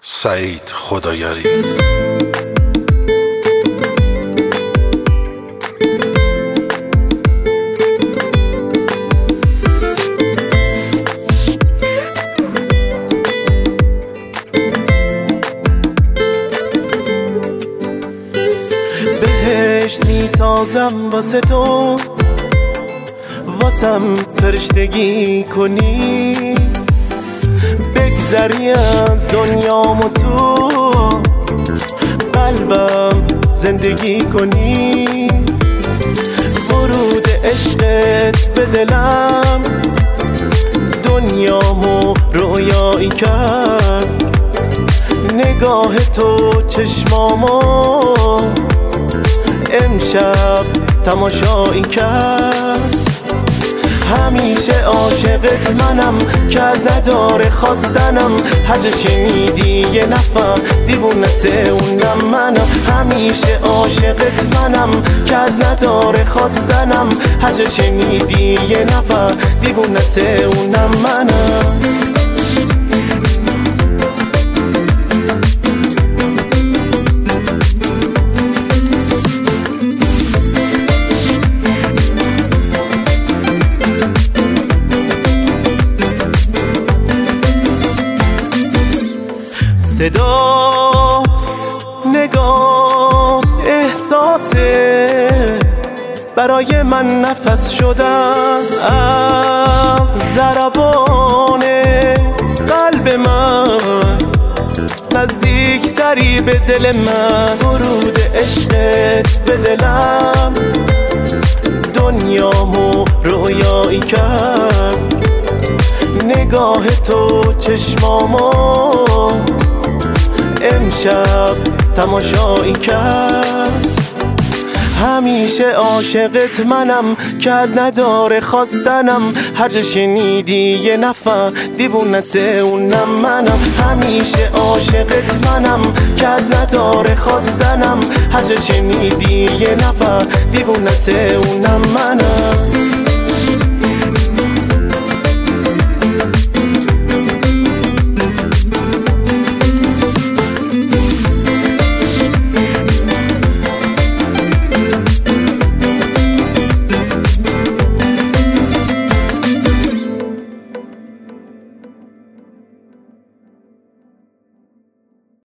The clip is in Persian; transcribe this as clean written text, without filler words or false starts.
سعید خدایاری. بهشت میسازم واسه تو، واسم فرشتگی کنی، بگذری از دنیام و تو قلبم زندگی کنی. ورود عشقت به دلم دنیامو رویایی کرد، نگاه تو چشمامو امشب تماشایی کرد. همیشه عاشقت منم که نداره خواستنم، هرجا شنیدی یه نفر دیوونت اونم منم. همیشه عاشقت منم که نداره خواستنم، هرجا شنیدی یه نفر دیوونت اونم منم. صدات، نگات، احساسه برای من نفس شدن از ضربان قلب من، نزدیکتری به دل من. ورود عشقت به دلم دنیامو رویایی کرد، نگاه تو چشمامو امشب تماشایی کرد. همیشه عاشقت منم که نداره خواستنم، هرجا شنیدی یه نفر دیوونت اونم منم. همیشه عاشقت منم که نداره خواستنم، هرجا شنیدی یه نفر دیوونت اونم منم.